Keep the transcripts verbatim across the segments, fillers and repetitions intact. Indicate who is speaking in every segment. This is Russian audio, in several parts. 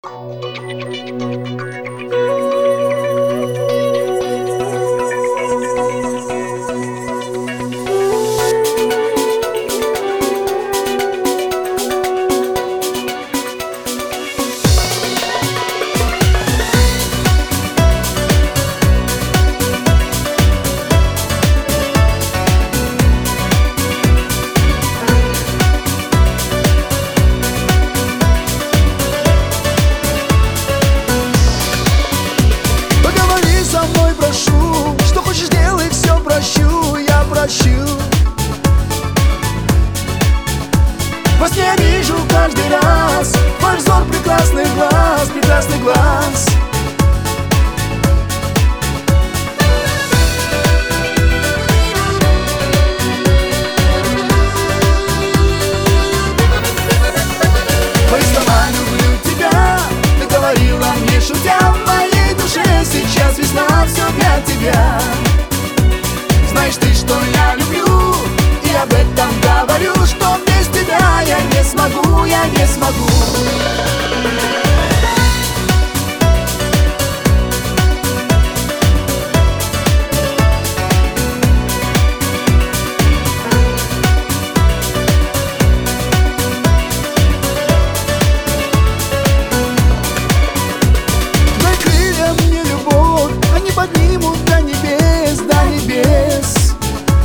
Speaker 1: Поговори со мной, прошу. Что хочешь, делай, все прощу, я прощу. Во сне я вижу каждый раз твой взор прекрасных глаз, прекрасных глаз. Твои слова люблю тебя, ты говорила мне, шутя, в моей душе сейчас весна, все для тебя. Знаешь ты, что я люблю, и об этом говорю, что без тебя я не смогу, я не смогу. Дай крылья мне, любовь, они поднимут до небес, до небес.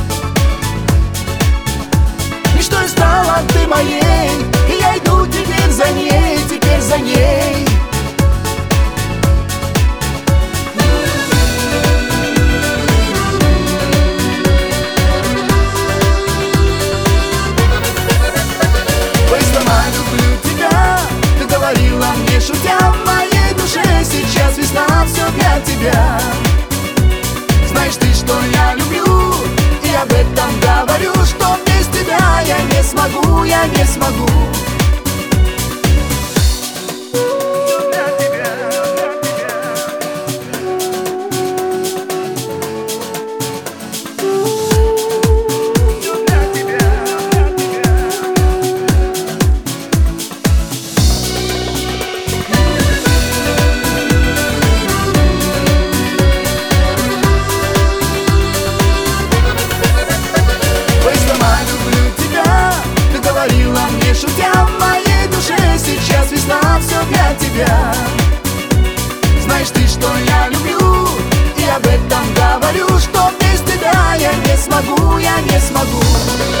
Speaker 1: Мечтой стала ты моей, и я иду теперь за ней, теперь за ней. Твои слова люблю тебя, ты говорила мне, шутя, в моей душе сейчас весна, все для тебя. Знаешь ты, что я люблю, и об этом говорю, что без тебя я не смогу, я не смогу. Говорила мне, шутя, в моей душе сейчас весна, все для тебя. Знаешь ты, что я люблю, и об этом говорю, что без тебя я не смогу, я не смогу.